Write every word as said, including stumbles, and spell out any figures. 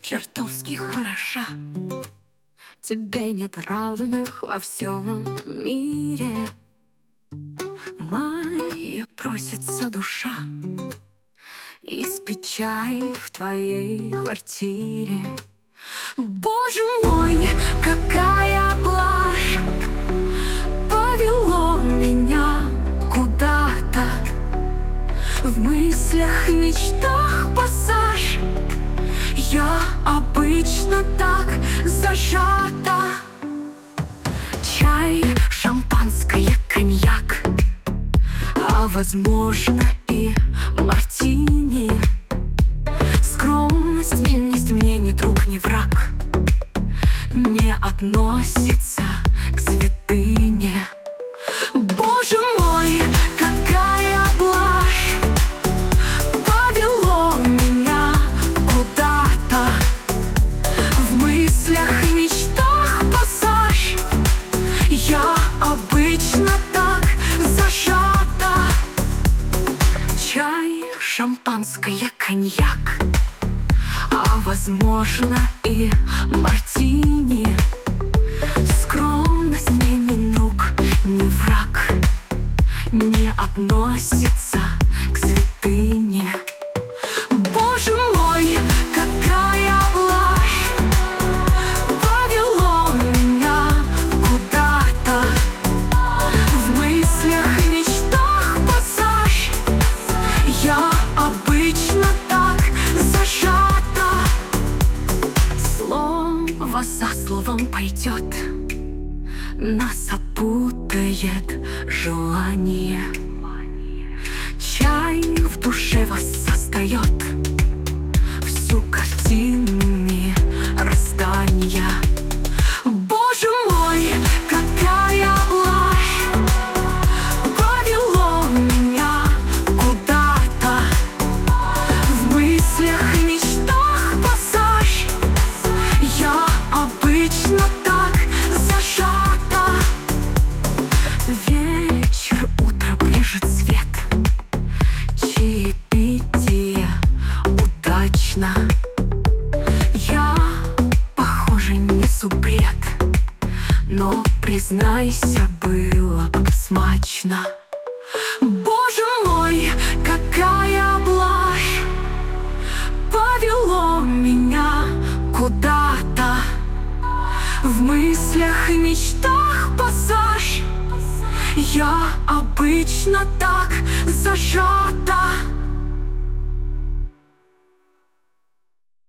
чертовски хороша. Тебе нет равных во всем мире. Моя просится душа испить чай в твоей квартире. Боже мой, какая блажь повело меня куда-то. В мыслях, мечтах пассаж. Я обычно так зажата. Чай, шампанское, коньяк, а возможно и мартини. Скромность, невинность мне ни друг, ни враг, не относится к святыне. Боже мой, какая блажь повело меня куда-то. В мыслях и мечтах пассаж. Я обычно так зажата. Чай, шампанское, коньяк, а возможно и мартини. Скромность мне ни друг, ни враг, не относится к святыне. Боже мой, какая блажь повело меня куда-то. В мыслях и мечтах пассаж. Я обычно так зажата. Слово за словом пойдет, нас опутает желание. Чай в душе воссоздает всю картину расстания. Боже мой, какая блажь повело меня куда-то. В мыслях и мечтах пассаж. Я обычно так зажата. Вечер, утро, брежет свет, чаепитие удачно. Я, похоже, несу бред, но, признайся, было бы смачно. Боже мой, какая блажь повело меня куда-то. В мыслях и мечтах пассаж. Я обычно так зажата.